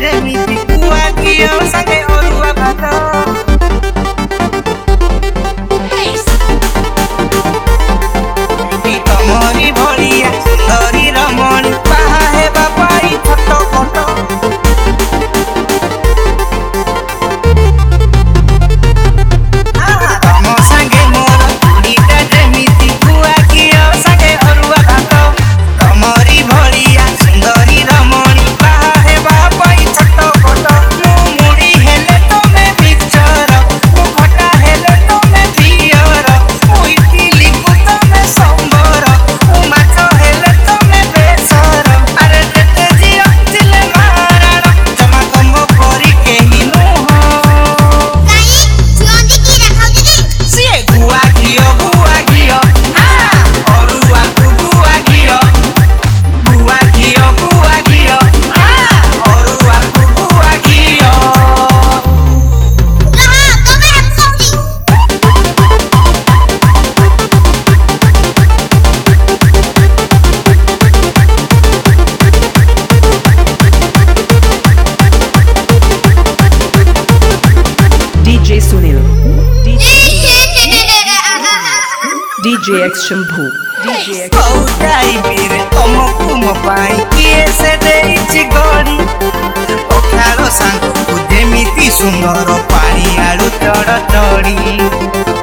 ଯେମିତି କୁଆ ଘିଅ ସାଙ୍ଗେ ଅରୁଆ ଭାତ ତମରି ଭଳିଆ ସୁନ୍ଦରୀ ରମଣୀ ବାହା ହେବା ପାଇଁ ଫଟୋ ଫଟୋ ତମ ସାଙ୍ଗେ ମୋର କୁଡ଼ିଟା ଯେମିତି କୁଆ ଘିଅ ସାଙ୍ଗେ ଅରୁଆ ଭାତ ତମରି ଭଳିଆ ସୁନ୍ଦରୀ ରମଣୀ ବାହା ହେବା ପାଇଁ ଫଟୋ ଫଟୋ ମୁଁ ମୁଢ଼ି ହେଲେ ତମେ ମିକ୍ସଚର ମୁଁ ଖଟା ହେଲେ ତମେ ପିଅର ମୁଁ ଇଟିଲିକୁ ତମେ ସମ୍ବର ମୁଁ ମାଛ ହେଲେ ତମେ ବେସର ଆରେ ଯେତେ ଝିଅ ଥିଲେ ମାରାଣ ଜମା ତମ ପରି କେହି ନୁହଁ ସିଏ ଗୁଆ ଘିଅ ଅରୁଆକୁ ଗୁଆ ଘିଅ ଅରୁଆକୁ ଗୁଆ ଘିଅ DJ Sunil, DJ X Shampoo, DJ X ହଉ ଯାଇବିରେ ତମକୁ ମୋ ପାଇଁ କିଏ ସେ ଦେଇଛି ଗଢ଼ି ପଖାଳ ସାଙ୍ଗକୁ ଯେମିତି ସୁନ୍ଦର ପାଣି ଆଳୁ ଚଡ଼ ଚଡ଼ି